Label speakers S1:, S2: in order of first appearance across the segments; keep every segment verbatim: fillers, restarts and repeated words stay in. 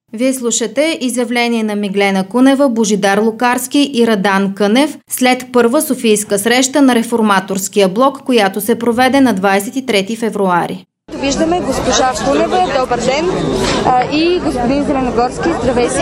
S1: Вие слушате изявление на Миглена Кунева, Божидар Лукарски и Радан Кънев след първа софийска среща на Реформаторския блок, която се проведе на двадесет и трети февруари.
S2: Виждаме госпожа Кунева, добър ден, а, и господин Зеленогорски, здравейте.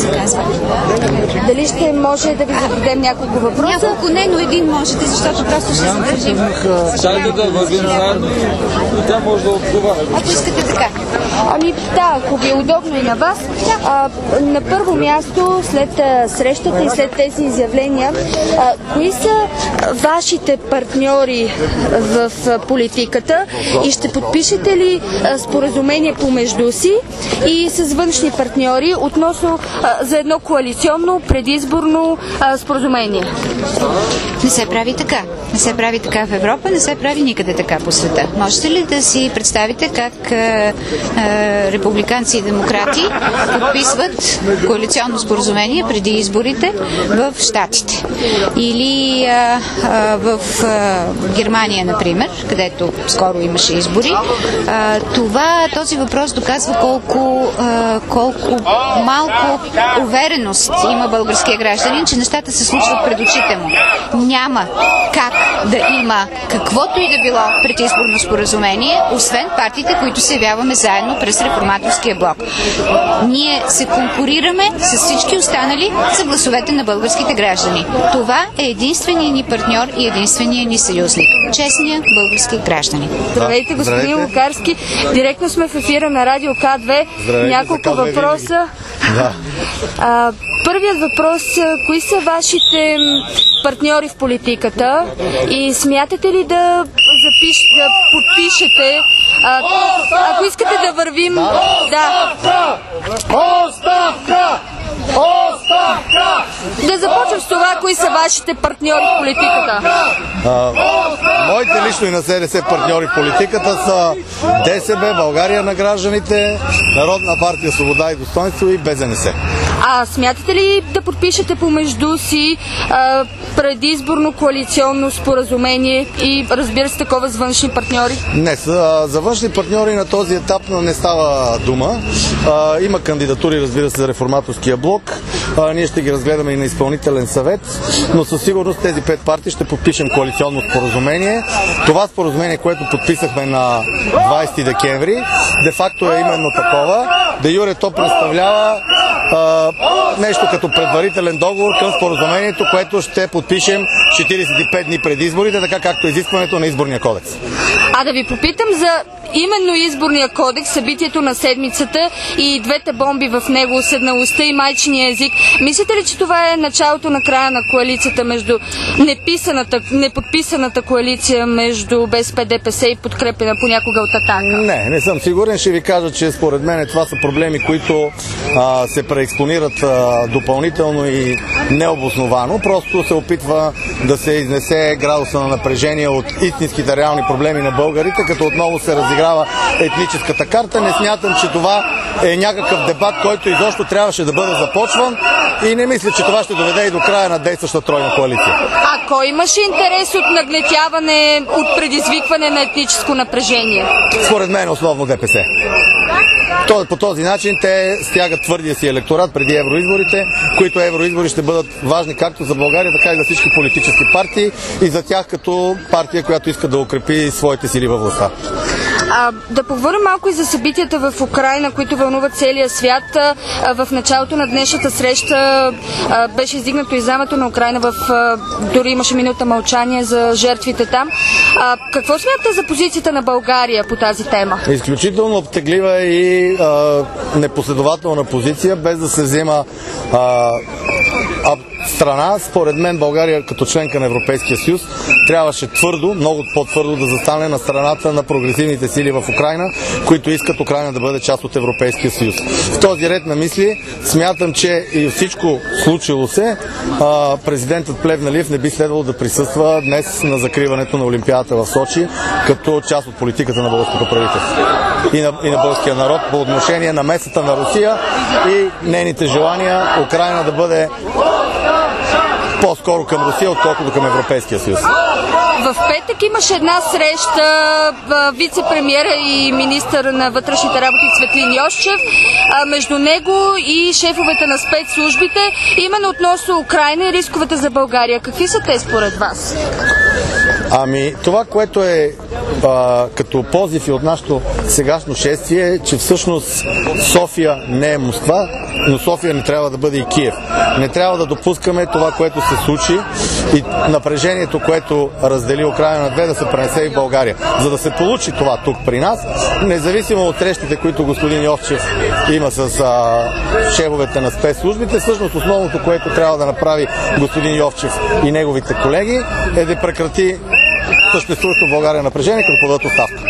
S2: Дали ще може да ви зададем няколко въпроса?
S3: Няколко не, но един можете, защото просто ще се държим.
S4: Чакайте да вървим заедно. Тя може да отговаря.
S3: Ако искате така.
S2: Ами да, ако ви е удобно и на вас. А, на първо място, след а, срещата и след тези изявления, а, кои са вашите партньори в а, политиката и ще подпишете ли а, споразумение помежду си и с външни партньори относно а, за едно коалиционно предизборно а, споразумение?
S3: Не се прави така. Не се прави така в Европа, не се прави никъде така по света. Можете ли да си представите как а, а, републиканци и демократи подписват коалиционно споразумение преди изборите в Щатите? Или а, а, в а, Германия, например, където скоро имаше избори. А, това, този въпрос доказва колко, а, колко малко увереност има българския гражданин, че нещата се случват пред очите му. Няма как да има каквото и да било предизборно споразумение, освен партиите, които се явяваме заедно през Реформаторския блок. Ние се конкурираме с всички останали за гласовете на българските граждани. Това е единственият ни партньор и единственият ни съюзник. Честният български граждани.
S2: Здравейте, господин Лукарски. Директно сме в ефира на Радио К две.
S5: Здравейте,
S2: няколко въпроса.
S5: Да.
S2: А, първият въпрос, кои са вашите партньори в политиката и смятате ли да, запиш, да подпишете, а, ако искате да вървим... Да.
S5: Оставка! Оставка!
S2: Да започвам с това, кои са вашите партньори в политиката.
S5: А, моите лично и на СДС партньори в политиката са ДСБ, България на гражданите, Народна партия Свобода и достоинство и БЗНС.
S2: А смятате ли да подпишете помежду си а, предизборно коалиционно споразумение и, разбира се, такова с външни партньори?
S5: Не, за външни партньори на този етап не става дума. А, има кандидатури, разбира се, за Реформаторския блок. А, ние ще ги разгледаме и на изпълнителен съвет, но със сигурност тези пет партии ще подпишем коалиционно споразумение. Това споразумение, което подписахме на двадесети декември, де-факто е именно такова. Де юре то представлява а, нещо като предварителен договор към споразумението, което ще подпишем четиридесет и пет дни пред изборите, така както е изискването на изборния кодекс.
S2: А да ви попитам за именно изборния кодекс, събитието на седмицата и двете бомби в него, уседналостта и майчиния език. Мислите ли, че това е началото на края на коалицията между неписаната, неподписаната коалиция между БСП, ДПС и подкрепена понякога от Атака?
S5: Не, не съм сигурен. Ще ви кажа, че според мен това са проблеми, които а, се преекспонират а, допълнително и необосновано. Просто се опитва да се изнесе градуса на напрежение от истинските реални проблеми на българите, като отново се разиграва етническата карта. Не смятам, че това е някакъв дебат, който изобщо трябваше да бъде започван и не мисля, че това ще доведе и до края на действаща тройна коалиция.
S2: А кой имаше интерес от нагнетяване, от предизвикване на етническо напрежение?
S5: Според мен основно ДПС. По този начин те стягат твърдия си електорат преди евроизборите, които евроизбори ще бъдат важни както за България, така и за всички политически партии и за тях като партия, която иска да укрепи своите сили във властта.
S2: А, да поговорим малко и за събитията в Украйна, които вълнуват целия свят. А, в началото на днешната среща а, беше издигнато иззнамето на Украйна, в, а, дори имаше минута мълчание за жертвите там. А, какво смятате за позицията на България по тази тема?
S5: Изключително обтеглива и а, непоследователна позиция, без да се взема а, а, страна. Според мен България като членка на Европейския съюз трябваше твърдо, много по-твърдо да застане на страната на прогресивните сили в Украйна, които искат Украйна да бъде част от Европейския съюз. В този ред на мисли смятам, че и всичко случило се, президентът Плевнелиев не би следвало да присъства днес на закриването на Олимпиадата в Сочи, като част от политиката на българското правителство и на, и на българския народ по отношение на месата на Русия и нейните желания Украйна да бъде по-скоро към Русия, отколкото към Европейския съюз.
S2: в петък имаше една среща вице-премиера и министър на вътрешните работи Цветлин Йовчев, между него и шефовете на спецслужбите, именно относно Украйна и рисковете за България. Какви са те според вас?
S5: Ами, това, което е а, като позив и от нашето сегашно шествие е, че всъщност София не е Москва, но София не трябва да бъде и Киев. Не трябва да допускаме това, което се случи и напрежението, което раздели Украйна на две, да се пренесе и в България. За да се получи това тук при нас, независимо от срещите, които господин Йовчев има с а, шефовете на спецслужбите, всъщност основното, което трябва да направи господин Йовчев и неговите колеги, е да прекрати съществуващо в България напрежение, като подадат оставка.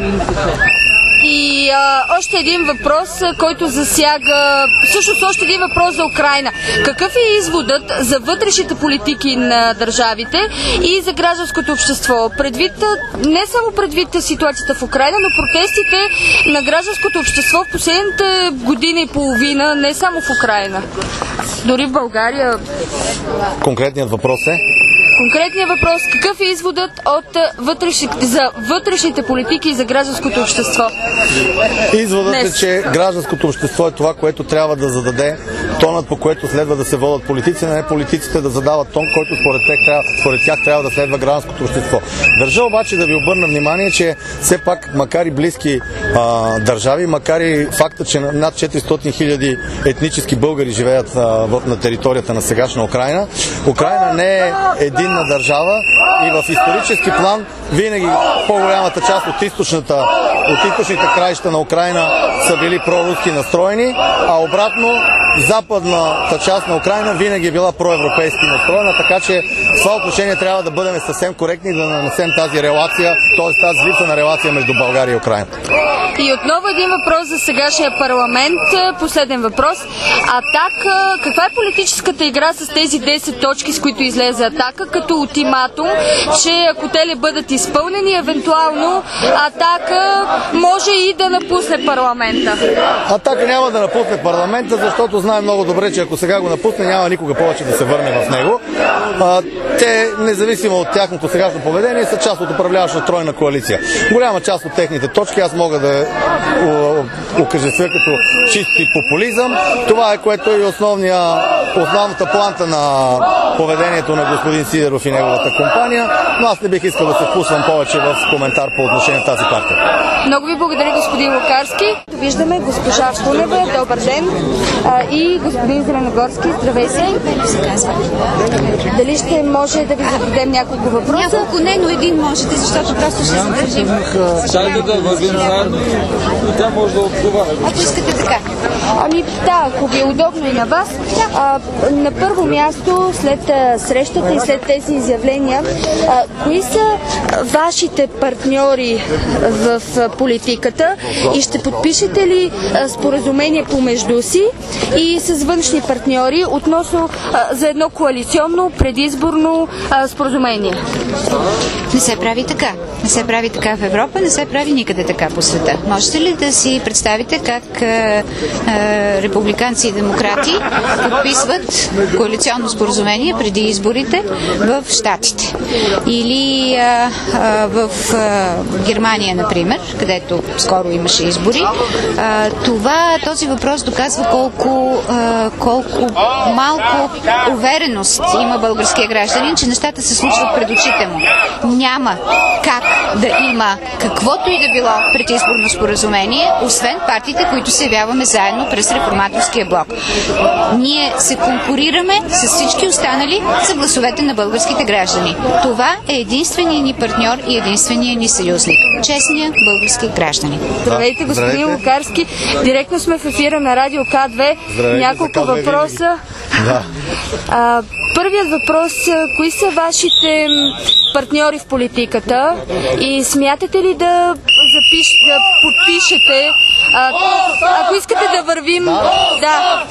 S2: И а, още един въпрос, който засяга, всъщност още един въпрос за Украйна. Какъв е изводът за вътрешните политики на държавите и за гражданското общество? Предвид, не само предвид ситуацията в Украйна, но протестите на гражданското общество в последните година и половина, не само в Украйна, дори в България.
S5: Конкретният въпрос е?
S2: Конкретният въпрос, какъв е изводът от вътрешните, за вътрешните политики и за гражданското общество?
S5: Изводът
S2: Днес.
S5: е, че гражданското общество е това, което трябва да зададе тонът, по което следва да се водят политици, не политиците да задават тон, който според тях трябва, според тях трябва да следва гражданското общество. Държа обаче да ви обърна внимание, че все пак, макар и близки а, държави, макар и факта, че над четиристотин хиляди етнически българи живеят а, в, на територията на сегашна Украйна, Украйна не е един на държава и в исторически план винаги по-голямата част от, източната, от източните краища на Украйна са били проруски настроени, а обратно западната част на Украйна винаги е била проевропейски настроена, така че в това отношение трябва да бъдем съвсем коректни и да нанесем тази релация, т.е. тази липса на релация между България и Украйна.
S2: И отново един въпрос за сегашния парламент. Последен въпрос. Атака, каква е политическата игра с тези десет точки, с които излезе Атака, като ултиматум, че ако те не бъдат изпълнени, евентуално Атака може и да напусне парламента?
S5: Атака няма да напусне парламента, защото знае много добре, че ако сега го напусне, няма никога повече да се върне в него. А, те, независимо от тяхното сегашно поведение, са част от управляваща тройна коалиция. Голяма част от техните точки аз мога да окажествя като чисти популизъм. Това е, което е и основния, основната планта на поведението на господин Сидеров и неговата компания, но аз не бих искал да се впусвам повече в коментар по отношение на тази партия.
S2: Много ви благодаря, господин Лукарски. Виждаме госпожа Кунева, добър ден, а, и господин Зеленогорски, здравейте. Дали ще може да ви зададем няколко въпроса?
S3: Няколко не, но един можете, защото просто ще се държим.
S4: Чакайте да вървим заедно и тя може да отговаря.
S3: Ако искате така.
S2: Ами да, ако ви е удобно и на вас. А, на първо място, след а, срещата и след тези изявления, а, кои са вашите партньори в а, политиката и ще подпишете ли а, споразумение помежду си и с външни партньори относно а, за едно коалиционно предизборно а, споразумение?
S3: Не се прави така. Не се прави така в Европа, не се прави никъде така по света. Можете ли да си представите как е, е, републиканци и демократи подписват коалиционно споразумение преди изборите в Щатите? Или е, е, в е, Германия, например, където скоро имаше избори. Е, това, този въпрос доказва колко, е, колко малко увереност има българския гражданин, че нещата се случват пред очите му. Няма как да има каквото и да било предизборно споразумение, освен партиите, които се явяваме заедно през реформаторския блок. Ние се конкурираме с всички останали за гласовете на българските граждани. Това е единственият ни партньор и единственият ни съюзник. Честният български граждани.
S2: Здравейте, господин Лукарски. Директно сме в ефира на Радио К две.
S5: Здравейте,
S2: няколко въпроса.
S5: Да.
S2: А, първият въпрос, кои са вашите партньори в политиката и смятате ли да, запиш, да подпишете, а, ако искате да вървим... Да.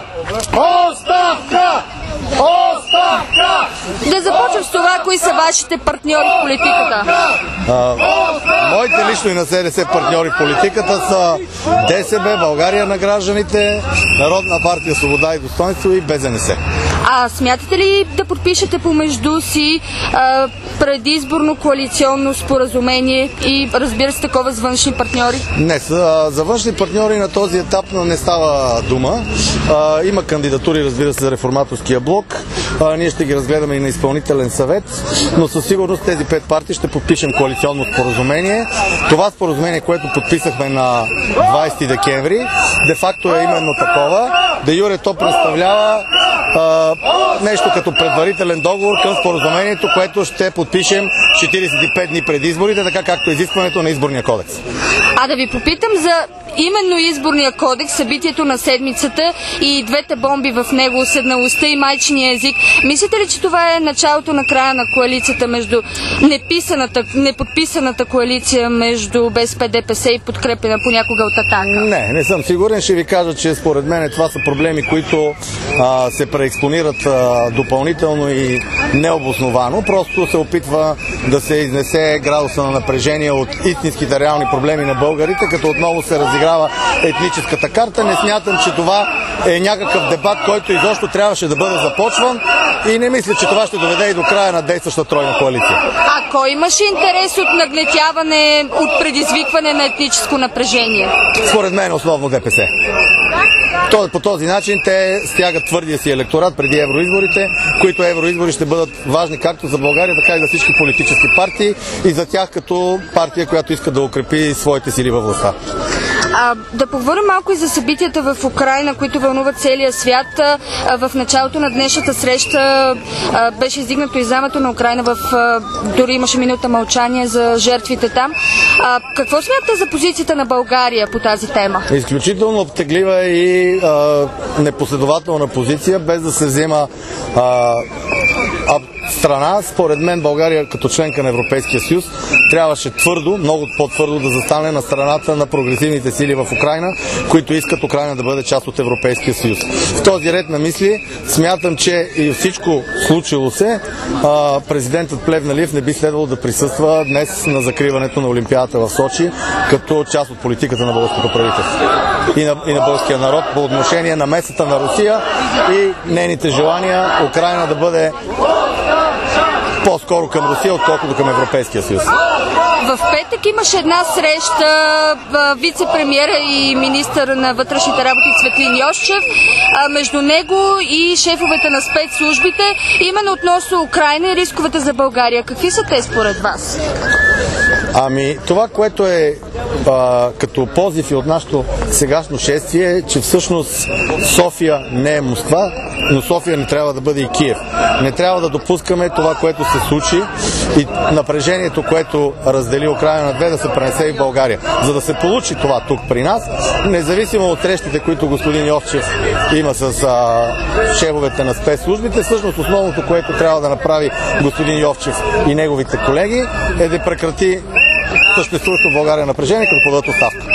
S5: Оставка! Оставка!
S2: Да започнем с това, кои са вашите партньори в политиката.
S5: А, моите лично и на СДС партньори в политиката са ДСБ, България на гражданите, Народна партия Свобода и достоинство и БЗНС.
S2: А смятате ли да подпишете помежду си а, предизборно коалиционно споразумение и, разбира се, такова с външни партньори?
S5: Не, за външни партньори на този етап не става дума. А, има кандидатури, разбира се, за реформаторския блок. А, ние ще ги разгледаме и на изпълнителен съвет, но със сигурност тези пет партии ще подпишем коалиционно споразумение. Това споразумение, което подписахме на двадесети декември, де-факто е именно такова. Де юре то представлява а, нещо като предварителен договор към споразумението, което ще подпишем четиридесет и пет дни пред изборите, така както е изискването на изборния кодекс.
S2: А да ви попитам за именно изборния кодекс, събитието на седмицата и двете бомби в него, уседналостта и майчиния език. Мислите ли, че това е началото на края на коалицията между неписаната, неподписаната коалиция между БСП, ДПС и подкрепена понякога от Атака?
S5: Не, не съм сигурен. Ще ви кажа, че според мен това са проблеми, които а, се преекспонират а, допълнително и необосновано. Просто се опитва да се изнесе градуса на напрежение от истинските реални проблеми на българите, като отново се разиграва етническата карта. Не смятам, че това е някакъв дебат, който изобщо трябваше да бъде започван и не мисля, че това ще доведе и до края на действаща тройна коалиция.
S2: А кой имаше интерес от нагнетяване, от предизвикване на етническо напрежение?
S5: Според мен основно ДПС. По този начин те стягат твърдия си електорат преди евроизборите, които евроизбори ще бъдат важни както за България, така и за всички политически партии и за тях като партия, която иска да укрепи своите сили във властта.
S2: А, да поговорим малко и за събитията в Украйна, които вълнуват целия свят. А, в началото на днешната среща а, беше издигнато иззнамето на Украйна, в, а, дори имаше минута мълчание за жертвите там. А, какво смятате за позицията на България по тази тема?
S5: Изключително обтеглива и а, непоследователна позиция, без да се взема а, а, страна. Според мен България като членка на Европейския съюз трябваше твърдо, много по-твърдо да застане на страната на прогресивните сили в Украйна, които искат Украйна да бъде част от Европейския съюз. В този ред на мисли смятам, че и всичко случило се, президентът Плевнелиев не би следвало да присъства днес на закриването на Олимпиадата в Сочи като част от политиката на българското правителство и на, и на българския народ по отношение на месата на Русия и нейните желания Украйна да бъде по-скоро към Русия, отколкото към Европейския съюз.
S2: В петък имаше една среща, вице-премиера и министър на вътрешните работи Цветлин Йовчев, между него и шефовете на спецслужбите, именно относно Украйна и рисковете за България. Какви са те според вас?
S5: Ами, това, което е а, като позив и от нашето сегашно шествие е, че всъщност София не е Москва, но София не трябва да бъде и Киев. Не трябва да допускаме това, което се случи и напрежението, което раздели Украйна на две, да се пренесе и в България. За да се получи това тук при нас, независимо от срещите, които господин Йовчев има с а, шефовете на спецслужбите, всъщност основното, което трябва да направи господин Йовчев и неговите колеги, е да прекрати съществуващо в България напрежение, като подадат оставка.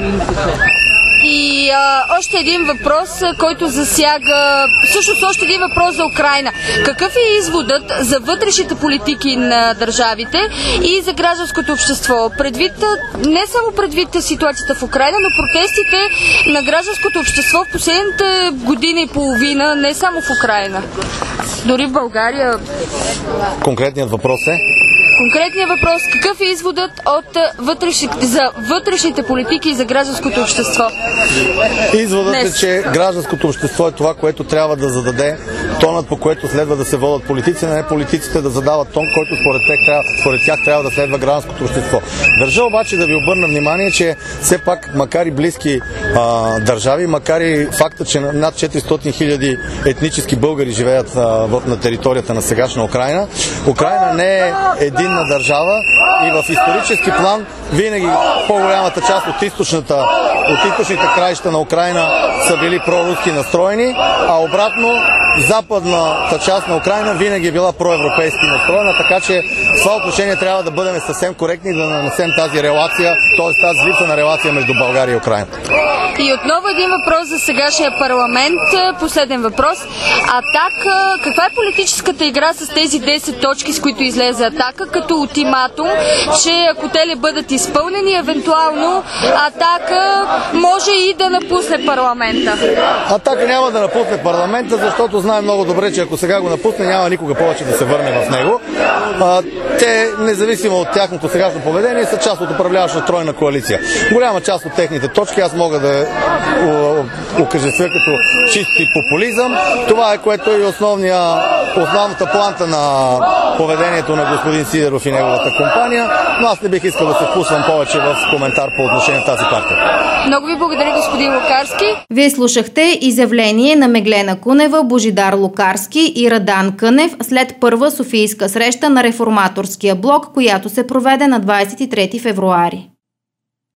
S2: И а, още един въпрос, който засяга, всъщност още един въпрос за Украйна. Какъв е изводът за вътрешните политики на държавите и за гражданското общество? Предвид, не само предвид ситуацията в Украйна, но протестите на гражданското общество в последните година и половина, не само в Украйна, дори в България.
S5: Конкретният въпрос е?
S2: Конкретният въпрос, какъв е изводът от вътрешните, за вътрешните политики и за гражданското общество?
S5: Изводът
S2: Днес.
S5: е, че гражданското общество е това, което трябва да зададе тонът, по който следва да се водят политици, не политиците да задават тон, който според тях трябва, според тях трябва да следва гражданското общество. Държа обаче да ви обърна внимание, че все пак, макар и близки а, държави, макар и факта, че над четиристотин хиляди етнически българи живеят а, в, на територията на сегашна Украйна, Украйна не е единна държава и в исторически план винаги по-голямата част от източната, от източните краища на Украйна са били проруски настроени, а обратно западната част на Украйна винаги е била проевропейски настроена, така че това отношение трябва да бъдем съвсем коректни и да нанесем тази релация, т.е. тази липса на релация между България и Украина.
S2: И отново един въпрос за сегашния парламент. Последен въпрос. Атака, каква е политическата игра с тези десет точки, с които излезе Атака, като ултиматум, че ако те не бъдат изпълнени, евентуално Атака може и да напусне парламента?
S5: Атака няма да напусне парламента, защото знае много добре, че ако сега го напусне, няма никога повече да се върне в него. А, те, независимо от тяхното сегашно поведение, са част от управляваща тройна коалиция. Голяма част от техните точки аз мога да окажествя като чисти популизъм. Това е, което е и основния, основната планта на поведението на господин Сидеров и неговата компания, но аз не бих искал да се впусвам повече в коментар по отношение на тази партия.
S2: Много ви благодаря, господин Лукарски.
S1: Вие слушахте изявление на Меглена Кунева, Божидар Лукарски и Радан Кънев след първа софийска среща на Реформаторския блок, която се проведе на двадесет и трети февруари.